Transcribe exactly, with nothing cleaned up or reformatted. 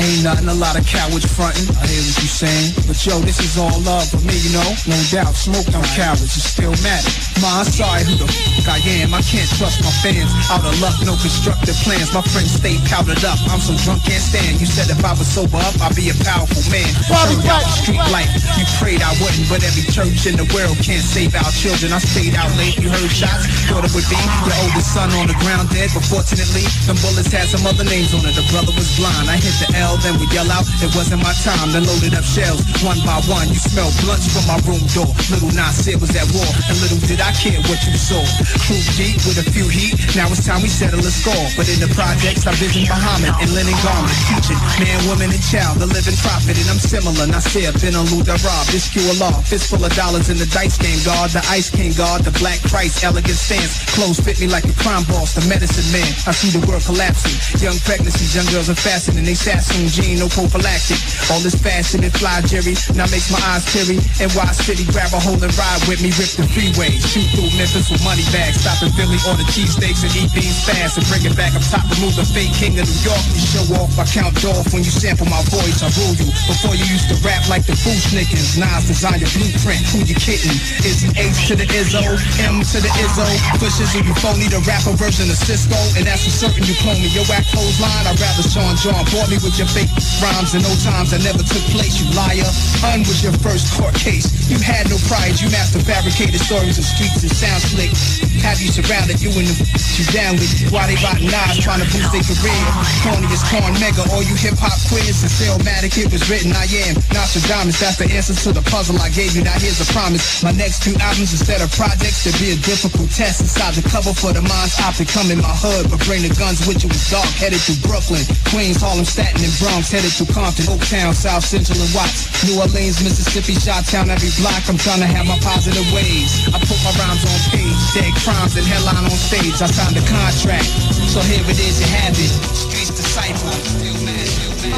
ain't nothing, a lot of cowards frontin'. I hear what you saying, but yo, this is all love for me, you know. No doubt, smoke them cowards, it still matter. Ma, I'm sorry who the f*** I am. I can't trust my fans. Out of luck, no constructive plans. My friends stay powdered up. I'm so drunk, can't stand. You said if I was sober up, I'd be a powerful man. Turned out the street life. You prayed I wouldn't, but every church in the world can't save our children. I stayed out late, you heard shots. Thought it would be your oldest son on the ground dead, but fortunately, them bullets had some other names on it. The brother was blind. I hit the L, then we yell out, it wasn't my time. Then loaded up shells, one by one. You smell blunts from my room door. Little Nas said was at war, and little did I care what you saw. Crew deep with a few heat, now it's time we settle a score. But in the projects, I visit Muhammad and linen garment, teaching man, woman, and child, the living prophet. And I'm similar, Nasir bin Alud Arab, this Q Allah, fistful of dollars in the dice game, guard, the ice king guard, the black Christ, elegant stance. Clothes fit me like a crime boss, the medicine man. I see the world collapsing, young pregnancies, young girls are fasting, and they Sassoon jean, no prophylactic. All this fashion and fly Jerry, now makes my eyes teary. N Y City, grab a hold and ride with me, rip the freeway, shoot through Memphis with money bags, stop in Philly, order cheesesteaks and eat beans fast, and bring it back up top, remove the fake king of New York. You show off, I count off when you sample my voice, I rule you. Before you used to rap like the Fooshnickens, Nas designed your blueprint, who you kidding? Is he H to the Izzo, M to the Izzo, pushes you phony, the rapper version of Cisco, and that's for certain you clone me. Your whack clothesline, I'd rather Sean John bought me with your fake rhymes and no times that never took place, you liar. Un was your first court case, you had no pride, you master fabricated stories of streets and sound slick. Have you surrounded you and the you down with? Why they rotten knives trying to boost their career? Corny as corn mega, all you hip hop queers and Stillmatic, it was written I am Nostradamus, that's the answer to the puzzle I gave you. Now here's a promise, my next two albums instead of projects, there'll be a difficult test inside the cover for the minds optic. Come in my hood, but bring the guns with you. It's dark, headed through Brooklyn, Queens, Harlem, Staten, and Bronx, headed through Compton, Oaktown, South Central, and Watts, New Orleans, Mississippi, Chi-Town, every block. I'm trying to have my positive ways. I put my rhymes on page, dead crimes and headline on stage. I signed a contract, so here it is, you have it. Streets disciple.